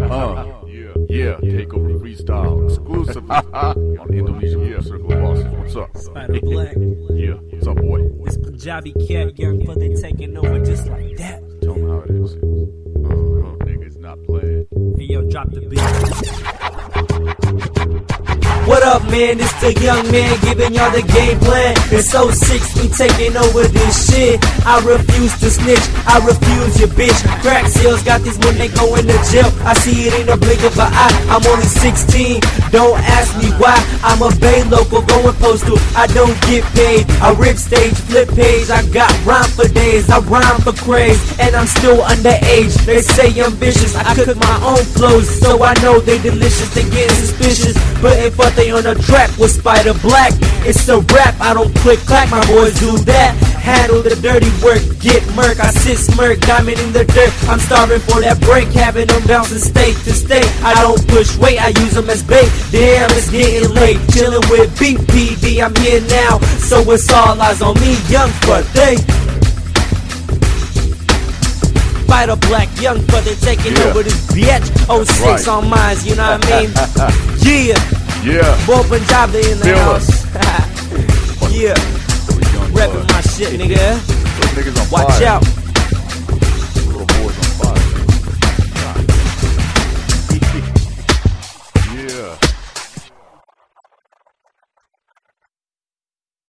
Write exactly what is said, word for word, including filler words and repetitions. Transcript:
Uh, yeah, yeah, Takeover Freestyle exclusively on Indonesian yeah. Circle of Bosses. What's up? Spider Black. Yeah, what's up, boy? It's Punjabi Cat, young for they taking over just like that. Tell them how it is. Uh-huh. Niggas not playing. Hey, yo, drop the beat. What up, man? It's the young man giving y'all the game plan. It's oh six, we taking over this shit. I refuse to snitch, I refuse your bitch. Crack sales got these when they going to jail. I see it in a blink of an eye. I'm only sixteen, don't ask me why. I'm a Bay local going postal, I don't get paid. I rip stage, flip page, I got rhyme for days. I rhyme for craze, and I'm still underage. They say I'm vicious, I cook my own flows, so I know they delicious. They getting suspicious, but if I they on a track with Spider Black, it's a rap, I don't click clack, my boys do that. Handle the dirty work, get murk, I sit smirk, diamond in the dirt. I'm starving for that break, having them bouncing state to state. I don't push weight, I use them as bait. Damn, it's getting late, chilling with B P D, I'm here now, so it's all eyes on me, young for they. Spider Black, young for they taking yeah. over this bitch. oh six right. On mines, you know what I mean? Yeah. Yeah. Boy Punjabi in the Feel house. Yeah. Reppin' my shit, nigga. Those niggas on Watch fire. out.